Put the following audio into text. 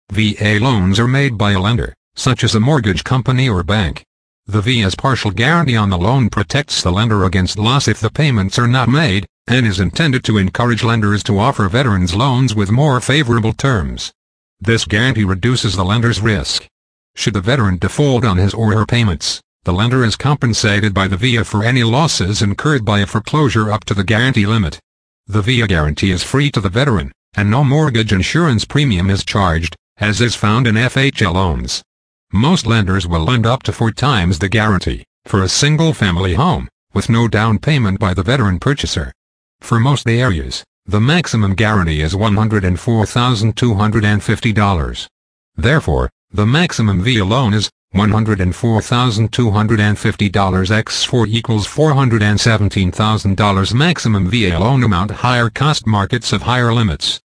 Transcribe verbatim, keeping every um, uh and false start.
V A loans are made by a lender, such as a mortgage company or bank. The V A's partial guarantee on the loan protects the lender against loss if the payments are not made, and is intended to encourage lenders to offer veterans loans with more favorable terms. This guarantee reduces the lender's risk. Should the veteran default on his or her payments, the lender is compensated by the V A for any losses incurred by a foreclosure up to the guarantee limit. The V A guarantee is free to the veteran, and no mortgage insurance premium is charged, as is found in F H A loans. Most lenders will lend up to four times the guarantee for a single-family home, with no down payment by the veteran purchaser. For most areas, the maximum guarantee is one hundred four thousand two hundred fifty dollars. Therefore, the maximum V A loan is one hundred four thousand two hundred fifty dollars by four equals four hundred seventeen thousand dollars maximum V A loan amount. Higher cost markets have higher limits.